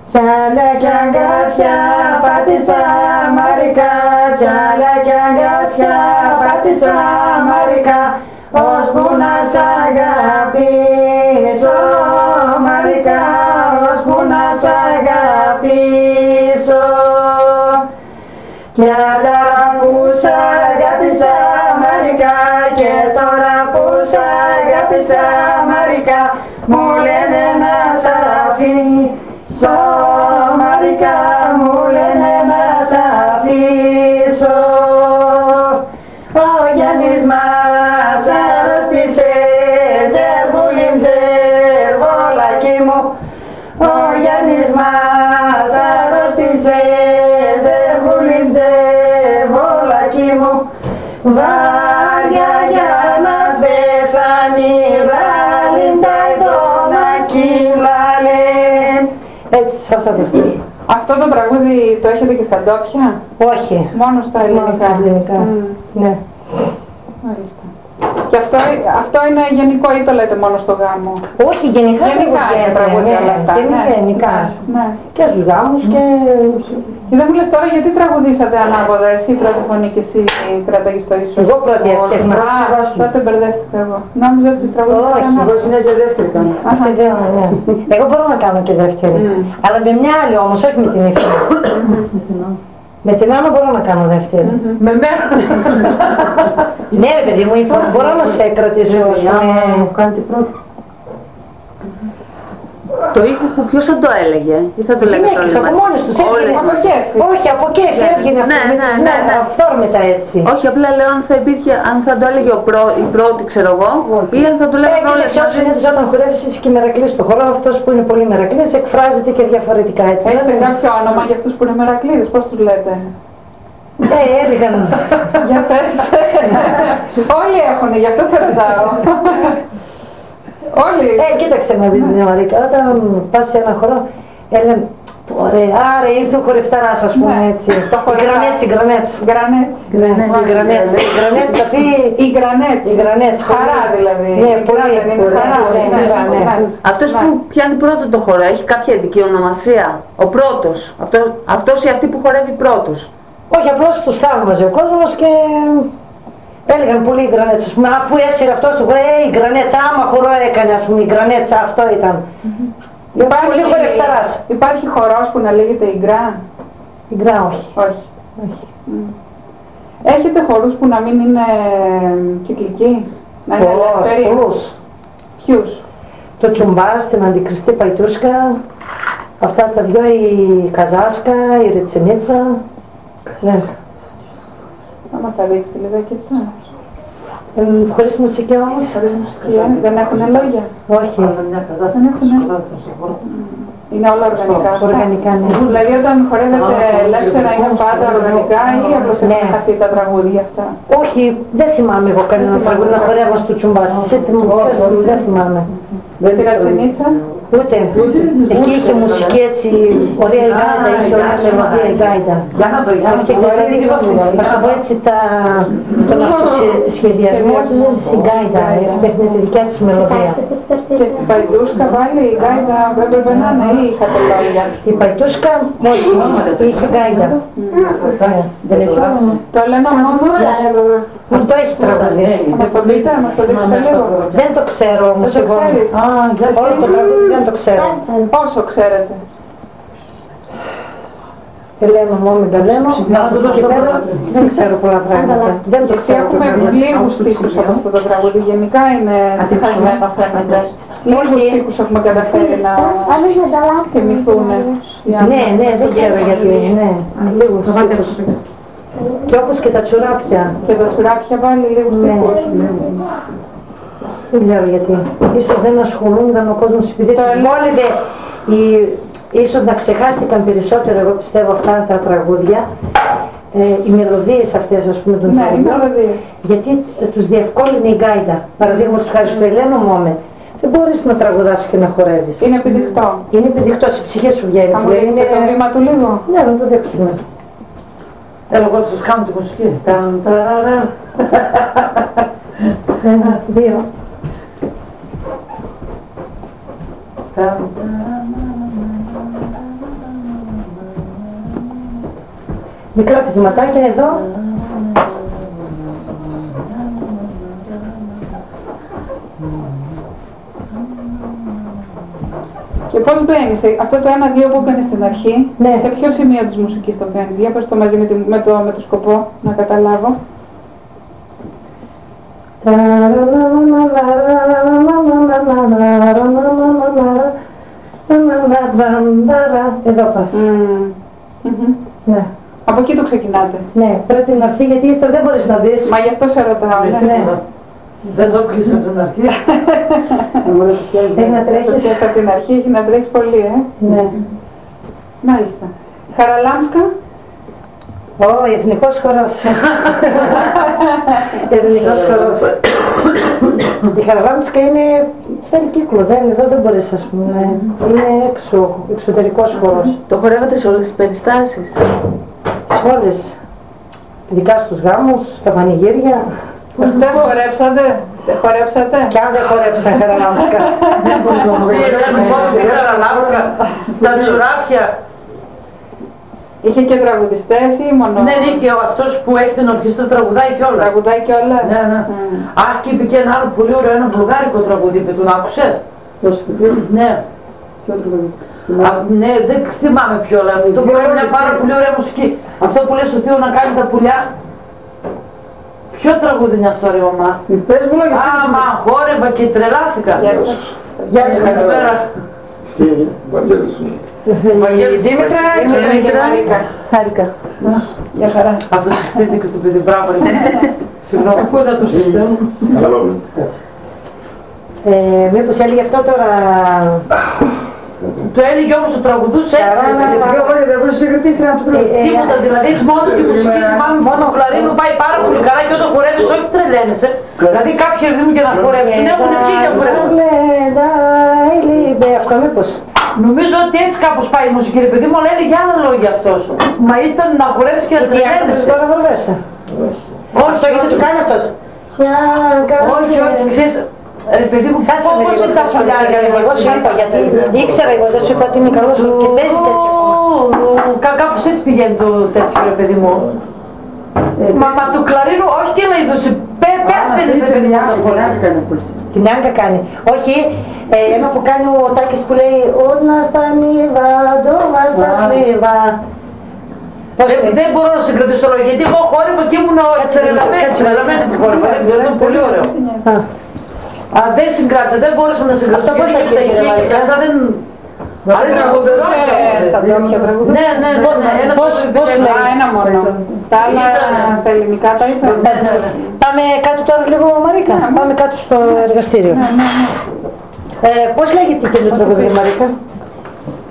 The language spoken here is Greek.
Τσάλια κι αγκάθια πάτησα μαρικά, τσάλια κι αγκάθια πάτησα μαρικά, ώσπου να σ' αγαπήσω μαρικά, ώσπου να σ' αγαπήσω. Μια τώρα που σ' αγάπησα μαρικά και τώρα που σ' αγάπησα μαρικά, μου λένε να σ' αφήσω μαρικά, μου λένε να σ' αφήσω. Ο Γιάννης μας αρρώστησε, ζερβούλιμ ζερβόλακι μου. Ο Γιάννης μας αρρώστησε, ζερβούλιμ ζερβόλακι μου. Βάρια για να πεθάνει, ράλιν τα ειδώνα κύλαλεν. Έτσι, σε αυτά τα στήλια. Αυτό το τραγούδι το έχετε και στα ντόπια? Όχι. Μόνο στα ελληνικά. Μόνο στα ελληνικά. Ναι. Μάλιστα. Και αυτό είναι γενικό ή το λέτε μόνο στο γάμο? Όχι, γενικά είναι τραγούδια όλα αυτά. Γενικά. Ναι. Και στους γάμους και... Δεν μου λες τώρα γιατί τραγουδήσατε ανάποδα, εσύ πρώτη φωνή και εσύ κράταγες το ίσως? Εγώ πρώτη έφτιαχνα. Τότε μπερδεύτηκα εγώ. Νόμιζα ότι τραγουδήσατε ανάποδα. Εγώ συνέχεια δεύτερη κάνω. Εγώ μπορώ να κάνω και δεύτερη. Αλλά με μια άλλη όμως, όχι με την ύφη. Με την Άννα μπορώ να κάνω δεύτερη. Με μένα. Ναι ρε παιδί μου, μπορώ να σε κρατήσω. Κάντε πρώτη. Το ήχο που ποιος θα το έλεγε ή θα το λέγατε όλοι από μας? μόνες τους Όλες έβγαινε. μας. Όχι, από κέφι έβγαινε αυθόρμητα έτσι. Όχι, απλά λέω αν θα υπήρχε, αν θα το έλεγε η πρώτη, ξέρω εγώ, ή αν θα το λέγανε όλες μαζί. Συνήθως όταν χορεύεις είσαι και μερακλής στο χώρο, αυτός που είναι πολύ μερακλής εκφράζεται και διαφορετικά έτσι. Έχετε κάποιο όνομα για αυτούς που είναι μερακλείδες, πώς τους λέτε? Έλεγαν. Για πες. Όλοι έχουν, γι' αυτό σε ρωτάω. Όλοι. Κοίταξε να δεις Νεωαρίκα, όταν πας σε ένα χώρο, έλεγαν ωραία, άρα ήρθε ο χορευταράς ας πούμε έτσι. Η Γκρανέτς. Θα πει η Γκρανέτς. Χαρά δηλαδή. Ναι, πολύ. Αυτός που πιάνει πρώτο το χώρο, έχει κάποια ειδική ονομασία? Ο πρώτος. Αυτός ή αυτή που χορεύει πρώτος? Όχι, απλώς τους θαύμαζε ο κόσμος και έλεγαν πολύ οι Γκρανέτς, ας πούμε, αφού έσυρε αυτός του χώρο, η Γκρανέτς, άμα χορό έκανε, ας πούμε, η Γκρανέτς, αυτό ήταν. Πολύ χορευταράς. Υπάρχει χορός που να λέγεται Ιγκρά? Ιγκρά, όχι. Όχι. Έχετε χορούς που να μην είναι κυκλικοί? Να είναι ελεύθεροι? Πολλούς. Ποιους? Το Τσουμπάς, την Αντικριστή Παϊτούσκα, αυτά τα δυο, η Καζάσκα, η Ρετσινίτσα. Να μας τα δείξετε λίγο και αυτά. Χωρίς μουσική όμως. Δεν έχουν λόγια? Όχι. Δεν έχουν. Είναι όλα οργανικά? Οργανικά, ναι. Δηλαδή όταν χορεύετε ελεύθερα είναι πάντα οργανικά ή απλώς έχουν χαθεί τα τραγούδια αυτά? Όχι, δεν θυμάμαι εγώ κανένα τραγούδι να χορεύω στο Τσουμπάς. Δεν θυμάμαι. Τη Ρατσενίτσα? Ούτε. Εκεί είχε μουσική έτσι, ωραία η γκάιντα, είχε ωραία μελωδία η γκάιντα. Για να το Ας το πω έτσι, τον αυτοσχεδιασμό της η γκάιντα, έφτιαχνε τη δικιά της μελωδία. Και στην Παϊτούσκα πάλι η γκάιντα έπρεπε να είναι ή είχατε λόγια? Η Παϊτούσκα, όχι, είχε γκάιντα. Το λένε μόνο. Αυτό έχει τραγούδι. Μας το πείτε, μας το δείξετε λίγο? Δεν το ξέρω όμως εγώ. Όλο το τραγούδι δεν το ξέρω. Όσο ξέρετε. Ελένο μου, μην τα λέμε. Δεν ξέρω πολλά πράγματα. Δεν το ξέρω. Έχουμε λίγους στίχους από αυτό το τραγούδι. Γενικά είναι ξεχασμένο φαίνεται. Λίγους στίχους έχουμε καταφέρει να θυμηθούν. Ναι, δεν ξέρω γιατί. Λίγους στίχους. Και όπως και τα τσουράπια. Και τα τσουράπια πάλι λίγους στίχους. Δεν ξέρω γιατί. Ίσως δεν ασχολούνταν ο κόσμος επειδή τους βόλευε ίσως να ξεχάστηκαν περισσότερο, εγώ πιστεύω, αυτά τα τραγούδια, οι μελωδίες αυτές, ας πούμε, των τραγουδιών, γιατί τους διευκόλυνε η γκάιντα. Παραδείγματος χάρη στο Ελένο Μόμε, δεν μπορείς να τραγουδάσεις και να χορεύεις. Είναι επιδεικτό. Είναι επιδεικτό, η ψυχή σου βγαίνει. Θα μου δείξετε το βήμα του λίγο? Ναι, να το δείξουμε. Έλα, εγώ σας κάνω τη μουσική. Ένα, δύο. Μικρά πηδηματάκια εδώ. Και πώς μπαίνεις, αυτό το 1-2 που μπαίνεις στην αρχή, Ναι. σε ποιο σημείο της μουσικής το μπαίνεις? Για πες το μαζί με το σκοπό, να καταλάβω. Εδώ πας. Ναι. Από εκεί το ξεκινάτε. Ναι, πρέπει να έρθει γιατί ύστερα δεν μπορείς να δεις. Μα γι' αυτό σε ρωτάω. Ναι. Δεν το πιάσα από την αρχή. Έχει να τρέχεις. Από την αρχή έχει να τρέχεις πολύ, Ναι. Μάλιστα. Χαραλάμσκα. Ω, εθνικός χορός. Εθνικός χορός. Η Χαραλάμσκα είναι, θέλει κύκλο, εδώ δεν μπορείς, ας πούμε, είναι έξω, εξωτερικός χορός. Το χορεύατε σε όλες τις περιστάσεις? Σε όλες, ειδικά στους γάμους, στα πανηγύρια. Δεν χορέψατε. Κι αν δεν χορέψαν Χαραλάμσκα. Δεν μπορείς να μου πεις. Τα τσουράπια. Είχε και τραγουδιστές ή μόνο? Ναι, και αυτός που έχει την ορχήστρα τραγουδάει κιόλας. Τραγουδάει κιόλα. Ναι, ναι. Αχ, και είπε και ένα άλλο πολύ ωραίο, ένα βουλγάρικο τραγούδι, είπε, τον άκουσες? Ναι. Ναι, δεν θυμάμαι ποιο, αλλά αυτό που είναι μια πάρα πολύ ωραία μουσική. Αυτό που λέει στο Θείο να κάνει τα πουλιά. Ποιο τραγούδι είναι αυτό, ρε μαμά? Πες μου λόγια. Άμα χόρευα και τρελάθηκα. Γεια σας, καλησπέρα. Βαγγέλης. Δήμητρα, Χάρηκα. Γεια χαρά. Αυτό συστήνει και το παιδί, μπράβο. Συγγνώμη, πού ήταν το συστήνω? μήπως έλεγε αυτό τώρα. Το έλεγε όμως το τραγουδούσε έτσι. Τίποτα, δηλαδή έχεις μόνο τη μουσική, θυμάμαι μόνο ο κλαρίνου πάει πάρα πολύ καλά και όταν χορεύεις όχι τρελαίνεσαι. Δηλαδή κάποιοι ρυθμοί για να χορεύσουν έχουν βγει για χορεύσουν. Αυτό μήπως. Νομίζω ότι έτσι κάπως πάει η μουσική, ρε παιδί μου, αλλά έλεγε άλλα λόγια αυτός. Μα ήταν να χορεύεις και να τρελαίνεσαι. Τώρα βαρβέσαι. Όχι, το γιατί του κάνει αυτός. Όχι, όχι, ξέρεις, ρε παιδί μου, πώς είναι τα σφαλιάρια, Εγώ σου είπα γιατί ήξερα εγώ, δεν σου είπα ότι είναι καλός και παίζει τέτοιο. Κάπως έτσι πηγαίνει το τέτοιο, ρε παιδί μου. Μα το κλαρίνο, όχι και να είδωσε, πέφτενες, ρε παιδί μου, το χορεύει. Την Άνκα κάνει. Όχι, ένα που κάνει ο Τάκης που λέει «Ούνα στα νύβα, ντόμα στα σλίβα». Δεν μπορώ να συγκρατήσω το λόγο, γιατί εγώ χόρευα και ήμουν τρελαμένη της χόρευα, ήταν πολύ ωραίο. Δεν συγκράτησα, δεν μπορούσα να συγκρατήσω. Αυτό πώς θα γίνει, και αυτά δεν... Αλλά ήταν φοβερό. Στα δόκια τραγουδού. Ναι, Πώς λέει. Ένα μόνο. Τα άλλα στα ελληνικά τα είπα. Πάμε κάτω τώρα λίγο, Μαρίκα. Πάμε κάτω στο εργαστήριο. Πώς λέγεται η καινούργια τραγουδία, Μαρίκα?